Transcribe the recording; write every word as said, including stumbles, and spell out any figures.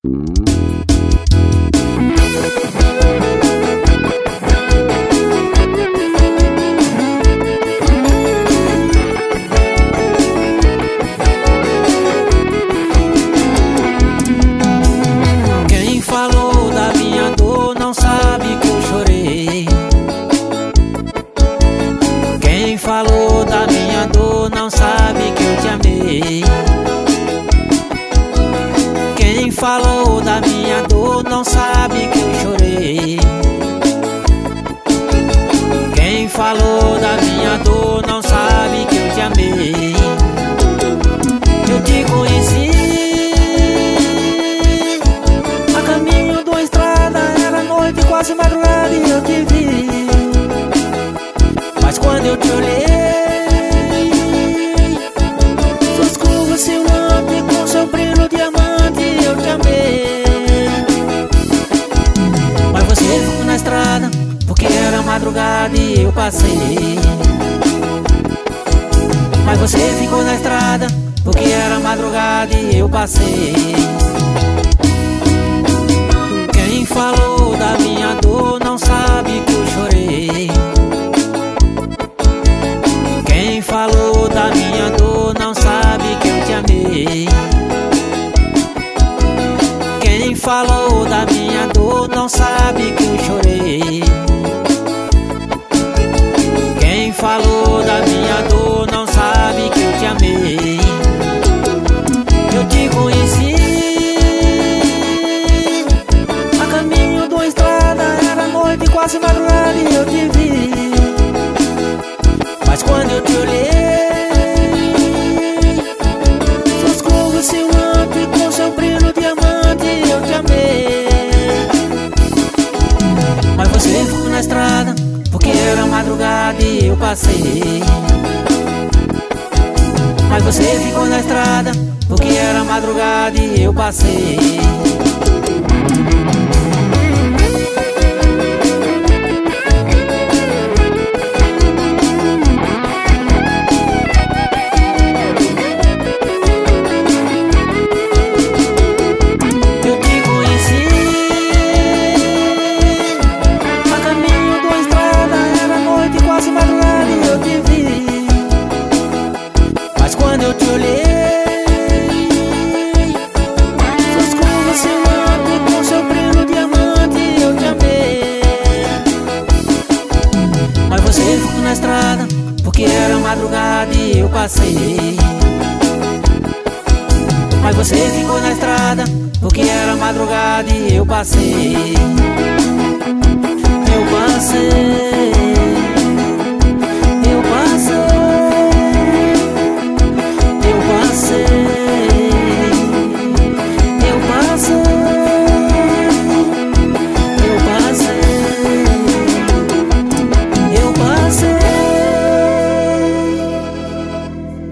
Quem falou da minha dor não sabe que eu chorei. Quem falou da minha dor não sabe que eu te amei. Quem falou da minha dor não sabe que eu chorei. Quem falou da minha dor não sabe que eu te amei. Eu te conheci a caminho de uma estrada, era noite, quase madrugada, e eu te vi. Mas quando eu te olhei, suas curvas cinzantes com seu brilho diamante, eu te amei. Mas você ficou na estrada porque era madrugada e eu passei. Mas você ficou na estrada porque era madrugada e eu passei. Quem falou da minha dor não sabe que eu chorei. Quem falou da minha dor não sabe que eu te amei. Quem falou da minha dor não sabe que eu chorei. Quem falou da minha dor não sabe que eu te amei. Eu te conheci a caminho de uma estrada, era noite, quase madrugada, e eu te vi. Mas quando eu te olhei, suas curvas cinzantes com seu brilho diamante, eu te amei. Mas você ficou na estrada porque era madrugada e eu passei. Mas você ficou na estrada porque era madrugada e eu passei. Quando eu te olhei, suas curvas cinzantes com seu brilho diamante, eu te amei. Mas você ficou na estrada porque era madrugada e eu passei. Mas você ficou na estrada porque era madrugada e eu passei. Eu passei.